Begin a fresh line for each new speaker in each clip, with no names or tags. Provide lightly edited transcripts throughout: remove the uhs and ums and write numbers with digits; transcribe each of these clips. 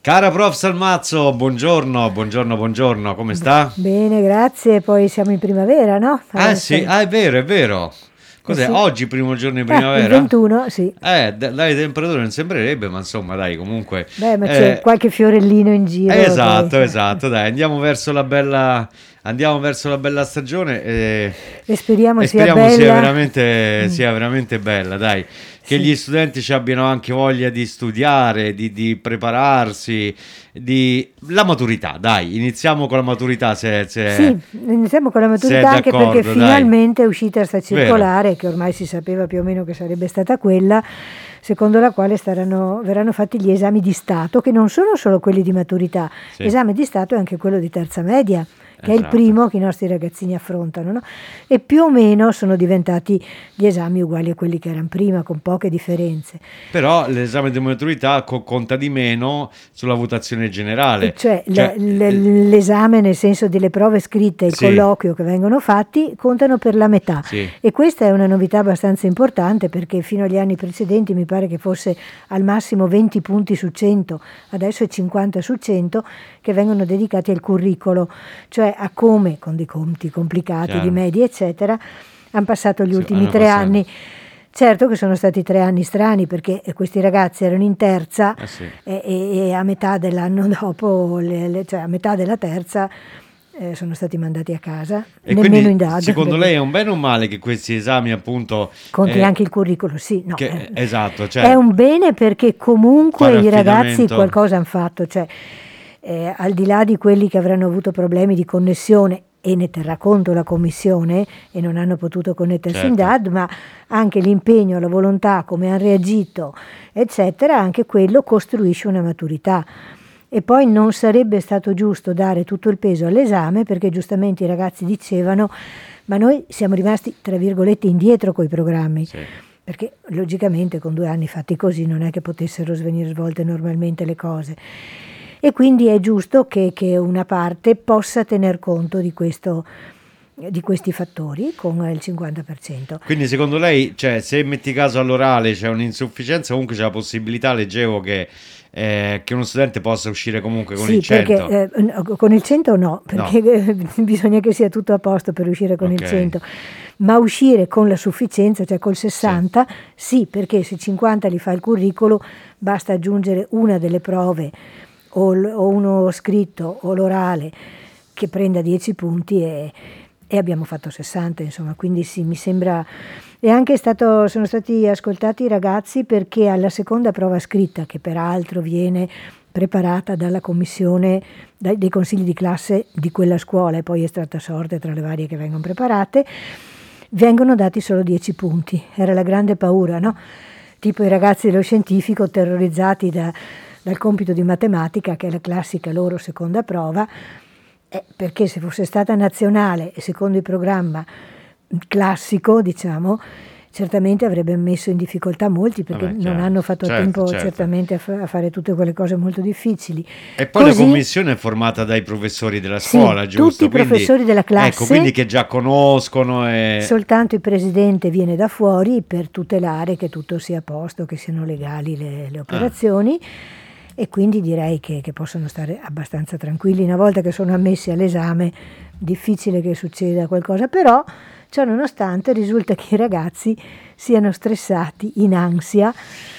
Cara prof Salmazzo, buongiorno, come sta?
Bene, grazie. Poi siamo in primavera, no?
Sì, è vero. Cos'è?
Sì.
Oggi primo giorno di
Il
primavera?
21, sì.
Dalle temperature non sembrerebbe, ma insomma, dai, comunque.
Beh, ma c'è qualche fiorellino in giro.
Esatto, dai, andiamo verso la bella stagione
E speriamo
e
sia
speriamo
bella.
sia veramente bella, dai. Che
Sì.
gli studenti ci abbiano anche voglia di studiare, di prepararsi, la maturità, dai, iniziamo con la maturità
Sì, iniziamo con la
se è
maturità anche perché
d'accordo, dai.
finalmente è uscita sta
Vero.
circolare, che ormai si sapeva più o meno che sarebbe stata quella, secondo la quale verranno fatti gli esami di Stato, che non sono solo quelli di maturità.
Sì.
L'esame di Stato è anche quello di terza media, che è il
Esatto.
primo che i nostri ragazzini affrontano, no? E più o meno sono diventati gli esami uguali a quelli che erano prima, con poche differenze.
Però l'esame di maturità conta di meno sulla votazione generale.
Cioè, l'esame nel senso delle prove scritte e il
Sì.
colloquio che vengono fatti contano per la metà.
Sì.
E questa è una novità abbastanza importante perché fino agli anni precedenti mi pare che fosse al massimo 20 punti su 100, adesso è 50 su 100 che vengono dedicati al curricolo, cioè a come con dei conti complicati
Chiaro.
di medie eccetera hanno passato gli
Sì,
ultimi
hanno
3
passato.
anni. Certo che sono stati 3 anni strani perché questi ragazzi erano in terza
Sì.
e a metà dell'anno dopo, cioè a metà della terza, sono stati mandati a casa,
E
nemmeno
quindi
in DAD.
secondo lei è un bene o un male che questi esami appunto
Conti anche il curriculum, sì. No,
esatto, cioè
è un bene perché comunque
fare
i ragazzi
affidamento.
qualcosa hanno fatto, cioè al di là di quelli che avranno avuto problemi di connessione e ne terrà conto la commissione e non hanno potuto connettersi in
Certo.
DAD, ma anche l'impegno, la volontà, come hanno reagito, eccetera, anche quello costruisce una maturità. E poi non sarebbe stato giusto dare tutto il peso all'esame perché giustamente i ragazzi dicevano ma noi siamo rimasti, tra virgolette, indietro coi programmi.
Sì.
Perché logicamente con 2 anni fatti così non è che potessero venire svolte normalmente le cose. E quindi è giusto che una parte possa tener conto di questi fattori con il 50%.
Quindi secondo lei, cioè, se metti caso all'orale c'è un'insufficienza, comunque c'è la possibilità, leggevo, che uno studente possa uscire comunque con il 100.
Perché con il 100 no, perché bisogna che sia tutto a posto per uscire con il 100. Ma uscire con la sufficienza, cioè col 60, sì, perché se 50 li fa il curriculum basta aggiungere una delle prove o uno scritto o l'orale che prenda 10 punti e abbiamo fatto 60, insomma, quindi sì, mi sembra. E anche sono stati ascoltati i ragazzi perché alla seconda prova scritta, che peraltro viene preparata dalla commissione dei consigli di classe di quella scuola e poi estratta a sorte tra le varie che vengono preparate, vengono dati solo 10 punti. Era la grande paura, no? Tipo i ragazzi dello scientifico terrorizzati dal compito di matematica, che è la classica loro seconda prova, perché se fosse stata nazionale e secondo il programma classico, diciamo, certamente avrebbe messo in difficoltà molti perché non hanno fatto tempo certamente a fare tutte quelle cose molto difficili.
E poi la commissione è formata dai professori della scuola, giusto?
Tutti i professori della classe.
Ecco, quindi che già conoscono.
Soltanto il presidente viene da fuori per tutelare che tutto sia a posto, che siano legali le operazioni. E quindi direi che possono stare abbastanza tranquilli. Una volta che sono ammessi all'esame, difficile che succeda qualcosa, però ciò nonostante risulta che i ragazzi siano stressati, in ansia.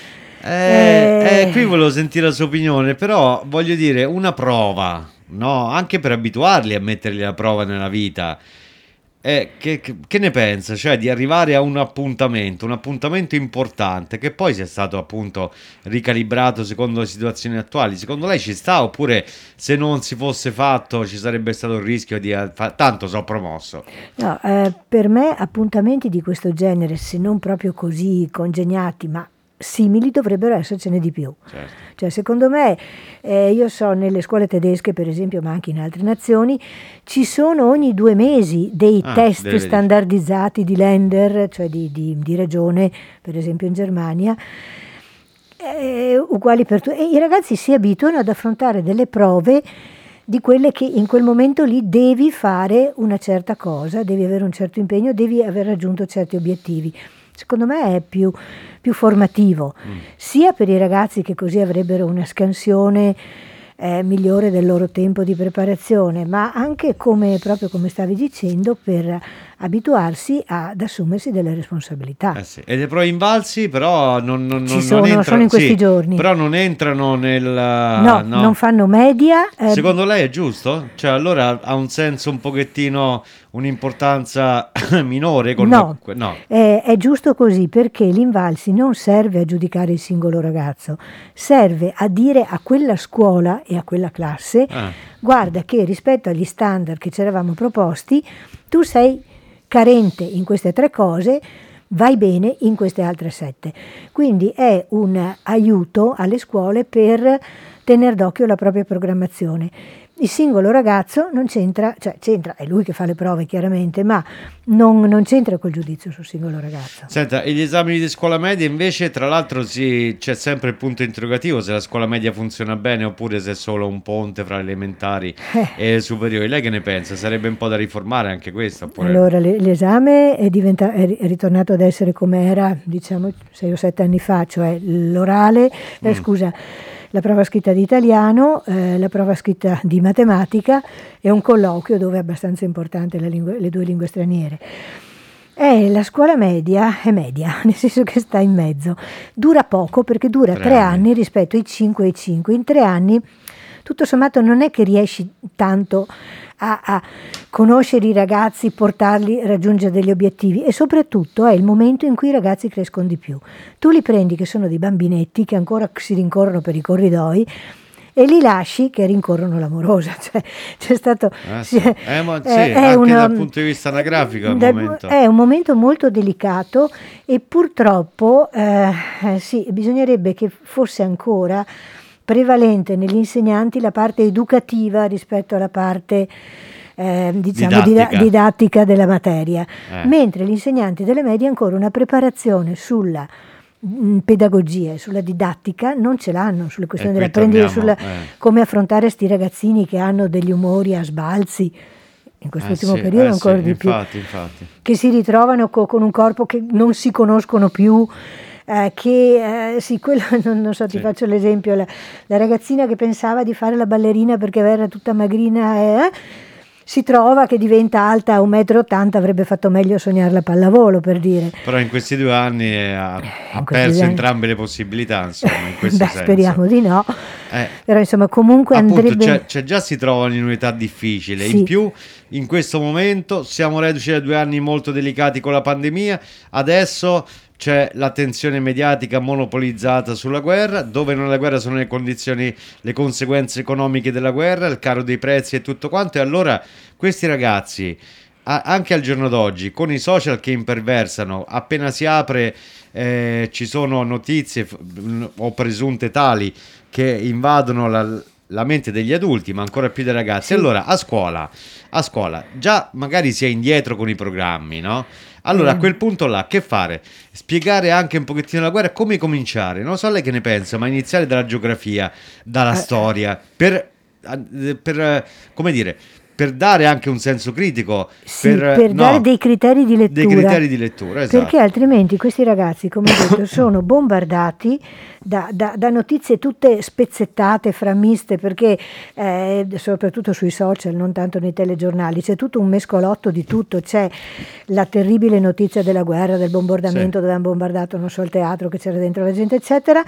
Qui volevo sentire la sua opinione, però voglio dire, una prova, no? Anche per abituarli a metterli alla prova nella vita. Che ne pensa? Cioè di arrivare a un appuntamento importante che poi sia stato appunto ricalibrato secondo le situazioni attuali. Secondo lei ci sta oppure se non si fosse fatto ci sarebbe stato il rischio di tanto so promosso?
No, per me appuntamenti di questo genere, se non proprio così congegnati, ma simili, dovrebbero essercene di più.
Certo.
Cioè, secondo me, io so nelle scuole tedesche, per esempio, ma anche in altre nazioni, ci sono ogni 2 mesi dei test standardizzati di Länder, cioè di regione, per esempio in Germania, uguali per tutti. E i ragazzi si abituano ad affrontare delle prove di quelle che in quel momento lì devi fare una certa cosa, devi avere un certo impegno, devi aver raggiunto certi obiettivi. Secondo me è più formativo, sia per i ragazzi che così avrebbero una scansione migliore del loro tempo di preparazione, ma anche proprio come stavi dicendo, per abituarsi ad assumersi delle responsabilità.
Sì. E le prove invalsi però non
sono in questi giorni.
Però non entrano nel...
No, non fanno media.
Secondo lei è giusto? Cioè allora ha un senso un pochettino, un'importanza minore?
No. È giusto così, perché l'Invalsi non serve a giudicare il singolo ragazzo, serve a dire a quella scuola e a quella classe guarda che rispetto agli standard che ci eravamo proposti tu sei carente in queste 3 cose, vai bene in queste altre 7. Quindi è un aiuto alle scuole per tenere d'occhio la propria programmazione. Il singolo ragazzo non c'entra, cioè c'entra, è lui che fa le prove chiaramente, ma non c'entra col giudizio sul singolo ragazzo.
Senta, e gli esami di scuola media invece, tra l'altro c'è sempre il punto interrogativo se la scuola media funziona bene oppure se è solo un ponte fra elementari e le superiori. Lei che ne pensa? Sarebbe un po' da riformare anche questo? Oppure...
Allora, l'esame è ritornato ad essere come era, diciamo, 6 o 7 anni fa, cioè l'orale, la prova scritta di italiano, la prova scritta di matematica e un colloquio dove è abbastanza importante le 2 lingue straniere. La scuola media è media, nel senso che sta in mezzo. Dura poco perché dura 3 anni rispetto ai 5 e 5. In 3 anni, tutto sommato, non è che riesci tanto a conoscere i ragazzi, portarli a raggiungere degli obiettivi, e soprattutto è il momento in cui i ragazzi crescono di più. Tu li prendi che sono dei bambinetti che ancora si rincorrono per i corridoi e li lasci che rincorrono l'amorosa. Cioè, c'è stato
anche dal punto di vista anagrafico
è un momento molto delicato e purtroppo bisognerebbe che fosse ancora prevalente negli insegnanti la parte educativa rispetto alla parte didattica della materia, mentre gli insegnanti delle medie ancora una preparazione sulla pedagogia e sulla didattica non ce l'hanno, sulle questioni dell'apprendere, come affrontare sti ragazzini che hanno degli umori a sbalzi in quest'ultimo periodo ancora di più,
infatti.
Che si ritrovano con un corpo che non si conoscono più. Quello non so, ti faccio l'esempio, la ragazzina che pensava di fare la ballerina perché era tutta magrina si trova che diventa alta a 1,80 m, avrebbe fatto meglio sognare la pallavolo, per dire.
Però in questi 2 anni ha perso entrambe le possibilità, insomma, in questo senso.
Speriamo di no. Però insomma comunque andrebbe...
già si trovano in un'età difficile,
sì.
In più in questo momento siamo reduci da 2 anni molto delicati con la pandemia, adesso c'è l'attenzione mediatica monopolizzata sulla guerra, dove nella guerra sono le conseguenze economiche della guerra, il caro dei prezzi e tutto quanto, e allora questi ragazzi, anche al giorno d'oggi, con i social che imperversano, appena si apre ci sono notizie o presunte tali che invadono la mente degli adulti, ma ancora più dei ragazzi. Sì. Allora a scuola già magari si è indietro con i programmi, no? Allora a quel punto là che fare? Spiegare anche un pochettino la guerra, come cominciare? Non so lei che ne pensa, ma iniziare dalla geografia, dalla storia, per come dire, per dare anche un senso critico,
per dare dei criteri di
lettura, esatto.
Perché altrimenti questi ragazzi, come ho detto, sono bombardati da notizie tutte spezzettate, framiste, perché soprattutto sui social, non tanto nei telegiornali, c'è tutto un mescolotto di tutto. C'è la terribile notizia della guerra, del bombardamento, sì, dove hanno bombardato, non so, il teatro, che c'era dentro la gente, eccetera,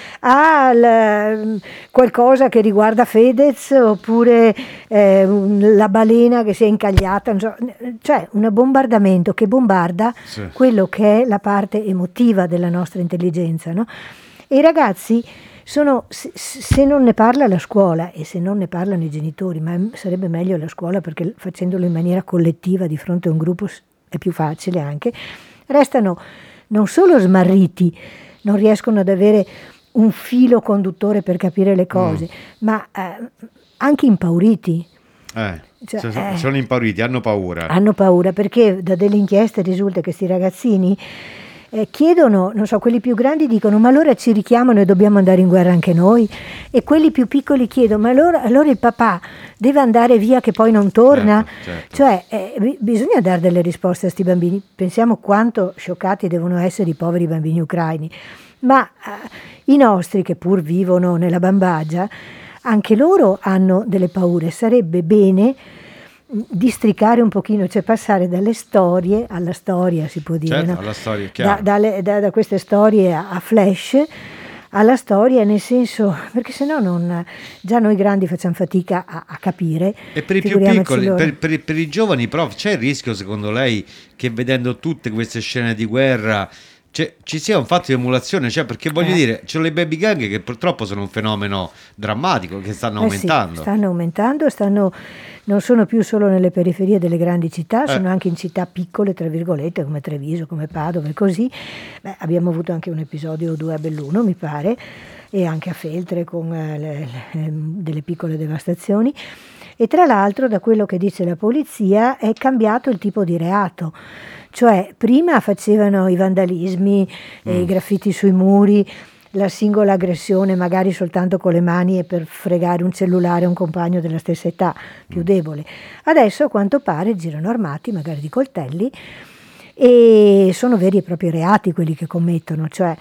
qualcosa che riguarda Fedez, oppure la balena che si è incagliata, cioè un bombardamento che bombarda, sì, quello che è la parte emotiva della nostra intelligenza, no? E i ragazzi sono, se non ne parla la scuola e se non ne parlano i genitori, ma sarebbe meglio la scuola, perché facendolo in maniera collettiva di fronte a un gruppo è più facile anche, restano non solo smarriti, non riescono ad avere un filo conduttore per capire le cose, ma anche impauriti.
Sono impauriti, hanno paura.
Hanno paura perché da delle inchieste risulta che questi ragazzini chiedono, non so, quelli più grandi dicono: ma allora ci richiamano e dobbiamo andare in guerra anche noi? E quelli più piccoli chiedono: ma allora il papà deve andare via che poi non torna? Certo. Cioè bisogna dare delle risposte a sti bambini. Pensiamo quanto scioccati devono essere i poveri bambini ucraini, ma i nostri, che pur vivono nella bambagia, anche loro hanno delle paure. Sarebbe bene districare un pochino, cioè passare dalle storie alla storia, si può dire,
certo,
no?
alla storia, chiaro.
Da queste storie a flash alla storia, nel senso, perché sennò già noi grandi facciamo fatica a capire.
E per i più piccoli, per i giovani, prof, c'è il rischio, secondo lei, che vedendo tutte queste scene di guerra ci sia un fatto di emulazione? Cioè, perché voglio dire, c'è le baby gang che purtroppo sono un fenomeno drammatico, che stanno aumentando.
Sì, stanno aumentando, non sono più solo nelle periferie delle grandi città, sono anche in città piccole, tra virgolette, come Treviso, come Padova e così. Abbiamo avuto anche un episodio o due a Belluno, mi pare, e anche a Feltre con delle piccole devastazioni. E tra l'altro, da quello che dice la polizia, è cambiato il tipo di reato. Cioè, prima facevano i vandalismi, i graffiti sui muri, la singola aggressione magari soltanto con le mani e per fregare un cellulare a un compagno della stessa età, più debole. Adesso a quanto pare girano armati, magari di coltelli, e sono veri e propri reati quelli che commettono. Cioè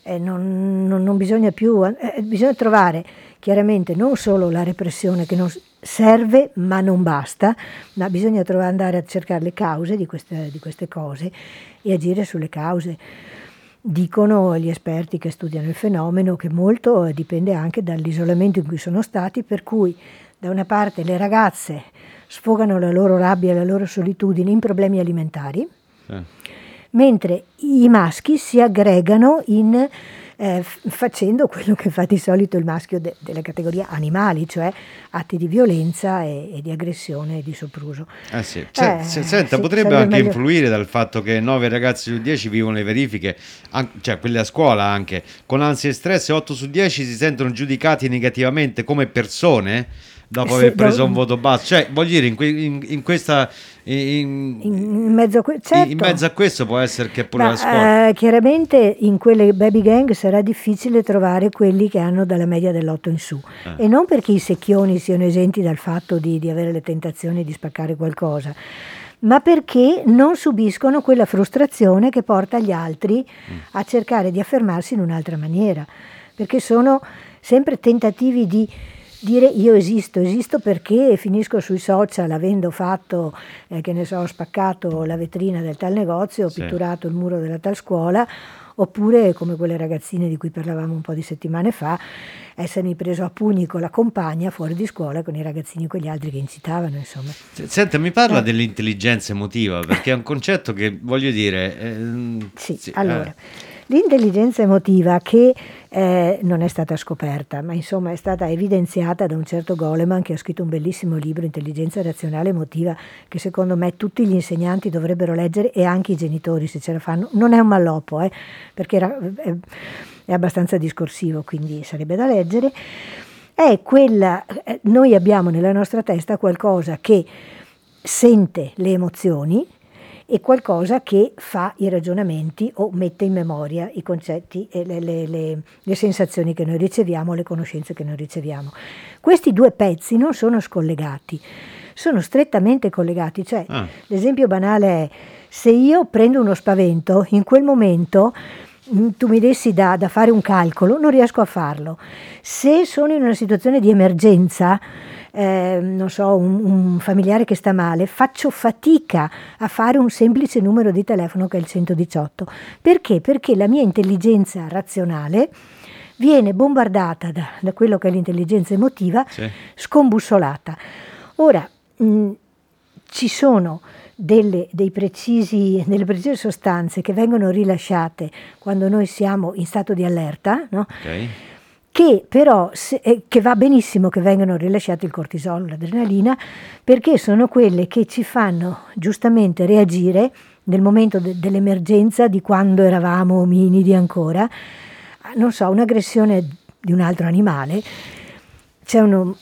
non bisogna più, bisogna trovare chiaramente non solo la repressione che non serve ma non basta, ma bisogna andare a cercare le cause di queste cose e agire sulle cause. Dicono gli esperti che studiano il fenomeno che molto dipende anche dall'isolamento in cui sono stati, per cui da una parte le ragazze sfogano la loro rabbia e la loro solitudine in problemi alimentari, mentre i maschi si aggregano facendo quello che fa di solito il maschio della categoria animali, cioè atti di violenza e di aggressione e di sopruso.
Sì. Senta, potrebbe anche influire dal fatto che 9 ragazzi su 10 vivono le verifiche, cioè quelle a scuola anche, con ansia e stress, e 8 su 10 si sentono giudicati negativamente come persone dopo aver preso un voto basso. Cioè, voglio dire, in questa in mezzo a questo può essere che pure la scuola.
Chiaramente in quelle baby gang sarà difficile trovare quelli che hanno dalla media dell'8 in su, e non perché i secchioni siano esenti dal fatto di avere le tentazioni di spaccare qualcosa, ma perché non subiscono quella frustrazione che porta gli altri a cercare di affermarsi in un'altra maniera, perché sono sempre tentativi di dire io esisto perché finisco sui social avendo fatto, che ne so, ho spaccato la vetrina del tal negozio, ho pitturato il muro della tal scuola, oppure come quelle ragazzine di cui parlavamo un po' di settimane fa, essermi preso a pugni con la compagna fuori di scuola con i ragazzini e quegli altri che incitavano, insomma.
Senta, mi parla dell'intelligenza emotiva, perché è un concetto che voglio dire...
Allora... L'intelligenza emotiva che non è stata scoperta, ma insomma è stata evidenziata da un certo Goleman, che ha scritto un bellissimo libro, Intelligenza razionale emotiva, che secondo me tutti gli insegnanti dovrebbero leggere, e anche i genitori se ce la fanno. Non è un malloppo, perché è abbastanza discorsivo, quindi sarebbe da leggere. È quella, noi abbiamo nella nostra testa qualcosa che sente le emozioni e qualcosa che fa i ragionamenti o mette in memoria i concetti e le sensazioni che noi riceviamo, le conoscenze che noi riceviamo. Questi due pezzi non sono scollegati, sono strettamente collegati. Cioè, l'esempio banale è: se io prendo uno spavento, in quel momento tu mi dessi da fare un calcolo, non riesco a farlo. Se sono in una situazione di emergenza, non so, un familiare che sta male, faccio fatica a fare un semplice numero di telefono che è il 118. Perché? Perché la mia intelligenza razionale viene bombardata da quello che è l'intelligenza emotiva, scombussolata. Ora, ci sono delle precise sostanze che vengono rilasciate quando noi siamo in stato di allerta, no? Che però che va benissimo che vengano rilasciate il cortisolo, l'adrenalina, perché sono quelle che ci fanno giustamente reagire nel momento dell'emergenza, di quando eravamo ominidi ancora, non so, un'aggressione di un altro animale. C'è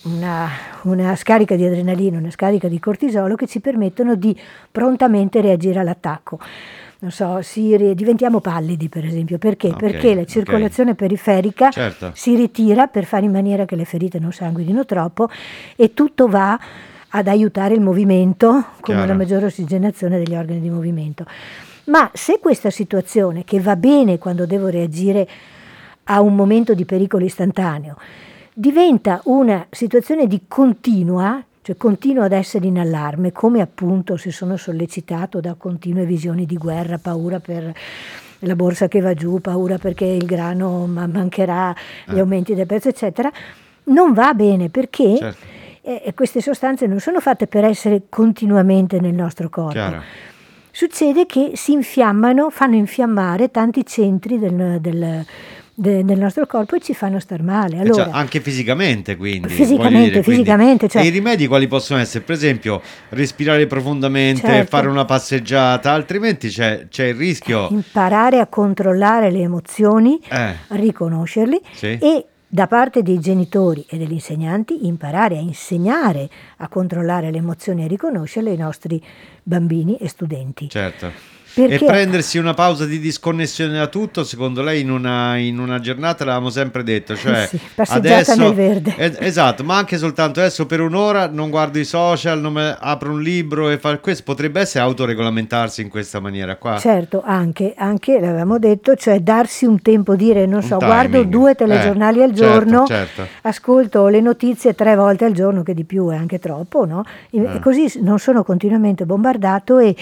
una scarica di adrenalina, una scarica di cortisolo che ci permettono di prontamente reagire all'attacco. Non so, diventiamo pallidi, per esempio. Perché? Perché la circolazione periferica si ritira per fare in maniera che le ferite non sanguinino troppo, e tutto va ad aiutare il movimento con una maggiore ossigenazione degli organi di movimento. Ma se questa situazione, che va bene quando devo reagire a un momento di pericolo istantaneo, diventa una situazione di continua, cioè continuo ad essere in allarme, come appunto se sono sollecitato da continue visioni di guerra, paura per la borsa che va giù, paura perché il grano mancherà, gli aumenti del prezzo, eccetera, non va bene perché queste sostanze non sono fatte per essere continuamente nel nostro corpo.
Chiaro.
Succede che si infiammano, fanno infiammare tanti centri del nostro corpo e ci fanno star male. Allora,
anche fisicamente, quindi.
Fisicamente. Cioè,
e i rimedi quali possono essere? Per esempio, respirare profondamente, fare una passeggiata, altrimenti c'è il rischio.
Imparare a controllare le emozioni, riconoscerli e da parte dei genitori e degli insegnanti imparare a insegnare a controllare le emozioni e a riconoscerle ai nostri bambini e studenti.
Certo.
Perché?
E prendersi una pausa di disconnessione da tutto, secondo lei in una giornata l'avevamo sempre detto, cioè
passeggiata
adesso,
nel verde.
Esatto, ma anche soltanto adesso per un'ora non guardo i social, apro un libro e questo potrebbe essere autoregolamentarsi in questa maniera qua.
Certo, anche l'avevamo detto, cioè darsi un tempo, dire guardo 2 telegiornali al giorno,
certo.
Ascolto le notizie 3 volte al giorno, che di più è anche troppo, no? E così non sono continuamente bombardato e,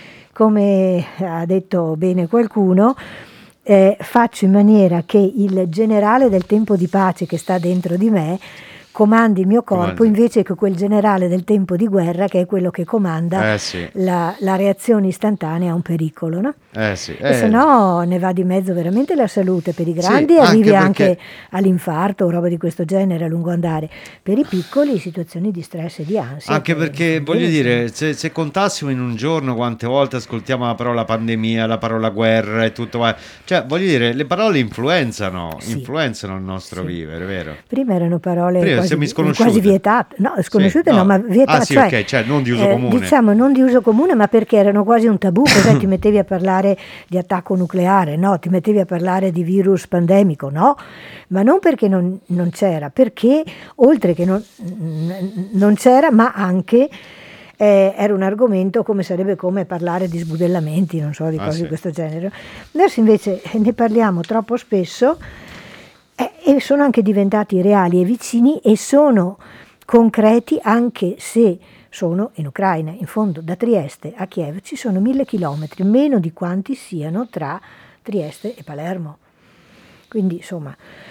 come ha detto bene qualcuno, faccio in maniera che il generale del tempo di pace che sta dentro di me comandi il mio corpo invece che quel generale del tempo di guerra che è quello che comanda la reazione istantanea a un pericolo, no? E se no ne va di mezzo veramente la salute per i grandi e arrivi anche all'infarto o roba di questo genere a lungo andare. Per i piccoli situazioni di stress e di ansia.
Anche perché voglio dire, se contassimo in un giorno quante volte ascoltiamo la parola pandemia, la parola guerra e tutto, cioè voglio dire, le parole influenzano il nostro vivere, vero?
Prima erano parole quasi vietate, sconosciute ma vietate,
cioè non di uso comune.
Diciamo non di uso comune, ma perché erano quasi un tabù. Cos'è, ti mettevi a parlare di attacco nucleare, no? Ti mettevi a parlare di virus pandemico, no? Ma non perché non c'era, perché oltre che non c'era, ma anche era un argomento sarebbe come parlare di sbudellamenti, non so, di cose di questo genere. Adesso invece ne parliamo troppo spesso e sono anche diventati reali e vicini e sono concreti, anche se sono in Ucraina. In fondo da Trieste a Kiev ci sono 1000 chilometri, meno di quanti siano tra Trieste e Palermo. Quindi insomma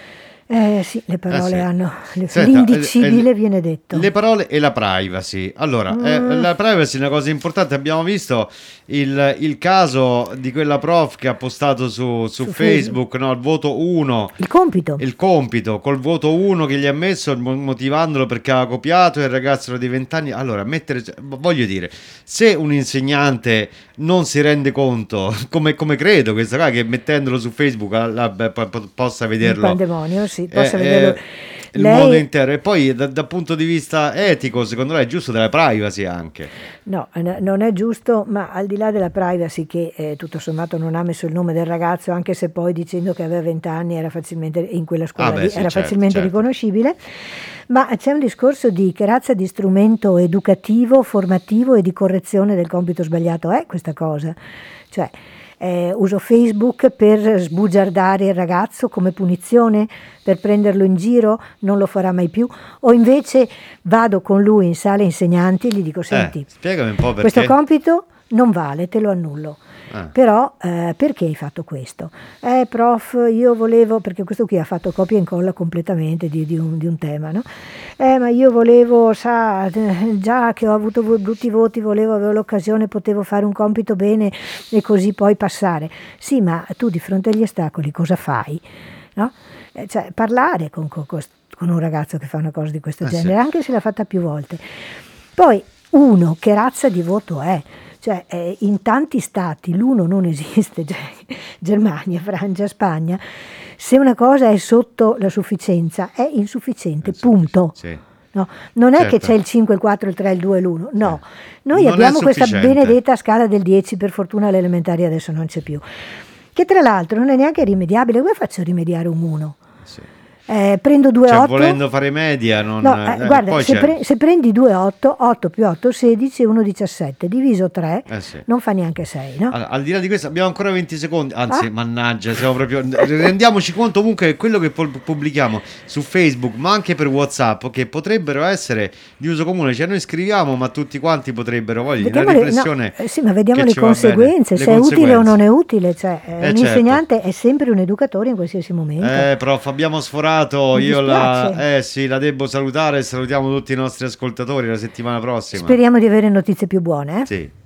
le parole hanno l'indicibile, viene detto.
Le parole e la privacy. Allora, la privacy è una cosa importante. Abbiamo visto il caso di quella prof che ha postato su Facebook, no, il voto 1. Il compito col voto 1 che gli ha messo motivandolo perché aveva copiato, e il ragazzo era di 20 anni. Allora, voglio dire, se un insegnante non si rende conto, come credo questa qua, che mettendolo su Facebook possa vederlo.
Il pandemonio, sì, possa vederlo.
Il mondo intero. E poi dal punto di vista etico, secondo lei è giusto della privacy anche?
No, non è giusto, ma al di là della privacy, che tutto sommato non ha messo il nome del ragazzo, anche se poi dicendo che aveva 20 anni era facilmente in quella scuola era facilmente riconoscibile, ma c'è un discorso di che razza di strumento educativo, formativo e di correzione del compito sbagliato è questa cosa. Cioè uso Facebook per sbugiardare il ragazzo come punizione, per prenderlo in giro, non lo farà mai più, o invece vado con lui in sala insegnanti e gli dico: senti,
spiegami un po' perché
questo compito non vale, te lo annullo. Però perché hai fatto questo? Prof, io volevo, perché questo qui ha fatto copia e incolla completamente di un tema, no? Ma io volevo, già che ho avuto brutti voti, avevo l'occasione, potevo fare un compito bene e così poi passare. Sì, ma tu di fronte agli ostacoli cosa fai? No? Cioè, parlare con un ragazzo che fa una cosa di questo genere, anche se l'ha fatta più volte. Poi, che razza di voto è? Cioè, in tanti stati l'1 non esiste, cioè, Germania, Francia, Spagna. Se una cosa è sotto la sufficienza, è insufficiente, punto.
Sì.
No, non è che c'è il 5, il 4, il 3, il 2, l'1. No, noi abbiamo questa benedetta scala del 10, per fortuna alle elementari adesso non c'è più. Che tra l'altro non è neanche rimediabile. Come faccio a rimediare un 1? Prendo 2,8.
Cioè, volendo fare media, non...
No, guarda,
poi
se prendi 2,8, 8 più 8, 16, 1,17, diviso 3,
sì.
non fa neanche 6, no?
Al di là di questo abbiamo ancora 20 secondi, anzi, mannaggia, siamo proprio... rendiamoci conto comunque che quello che pubblichiamo su Facebook, ma anche per WhatsApp, che potrebbero essere di uso comune, cioè noi scriviamo, ma tutti quanti potrebbero, una riflessione...
sì, ma vediamo
che
le
ci va
conseguenze,
bene.
se è utile o non è utile, cioè un
certo.
insegnante è sempre un educatore in qualsiasi momento.
Prof, abbiamo sforato, io la devo salutare e salutiamo tutti i nostri ascoltatori la settimana prossima.
Speriamo di avere notizie più buone.
Sì.